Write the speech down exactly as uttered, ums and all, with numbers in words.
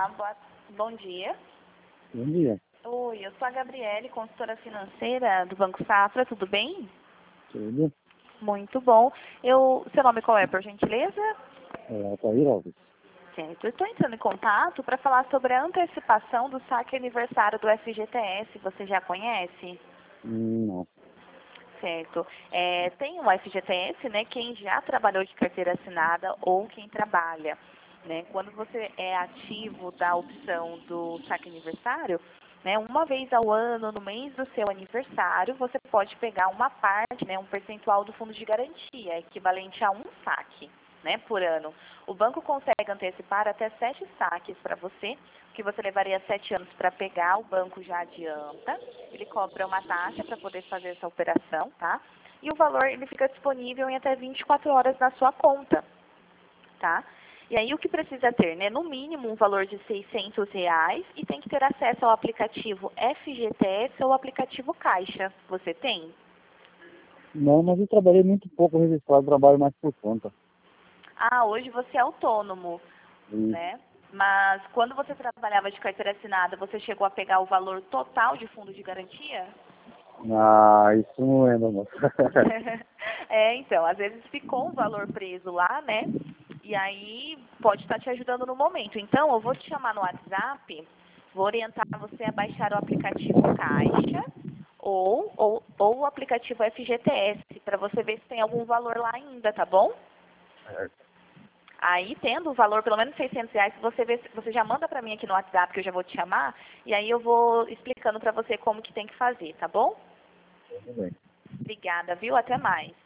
Olá, boa, bom dia. Bom dia. Oi, eu sou a Gabriele, consultora financeira do Banco Safra, tudo bem? Tudo? Muito bom. Eu, seu nome qual é, por gentileza? É, Altair Alves. Certo. Eu estou entrando em contato para falar sobre a antecipação do saque aniversário do F G T S. Você já conhece? Hum, Não. Certo. É, tem o F G T S, né? Quem já trabalhou de carteira assinada ou quem trabalha. Né? Quando você é ativo da opção do saque aniversário, né, uma vez ao ano, no mês do seu aniversário, você pode pegar uma parte, né, um percentual do fundo de garantia, equivalente a um saque, né, por ano. O banco consegue antecipar até sete saques para você, que você levaria sete anos para pegar, o banco já adianta, ele cobra uma taxa para poder fazer essa operação, tá? E o valor ele fica disponível em até vinte e quatro horas na sua conta, tá? E aí o que precisa ter, né? No mínimo um valor de seiscentos reais e tem que ter acesso ao aplicativo F G T S ou aplicativo Caixa. Você tem? Não, mas eu trabalhei muito pouco registrado, trabalho mais por conta. Ah, hoje você é autônomo, E, né? Mas quando você trabalhava de carteira assinada, você chegou a pegar o valor total de fundo de garantia? ah, isso não é, não. É, então, às vezes ficou um valor preso lá, né? E aí pode estar te ajudando no momento. Então, eu vou te chamar no WhatsApp, vou orientar você a baixar o aplicativo Caixa ou, ou, ou o aplicativo F G T S, para você ver se tem algum valor lá ainda, tá bom? Aí, tendo o valor, pelo menos seiscentos reais, você, vê, você já manda para mim aqui no WhatsApp, que eu já vou te chamar, e aí eu vou explicando para você como que tem que fazer, tá bom? Tudo bem. Obrigada, viu? Até mais.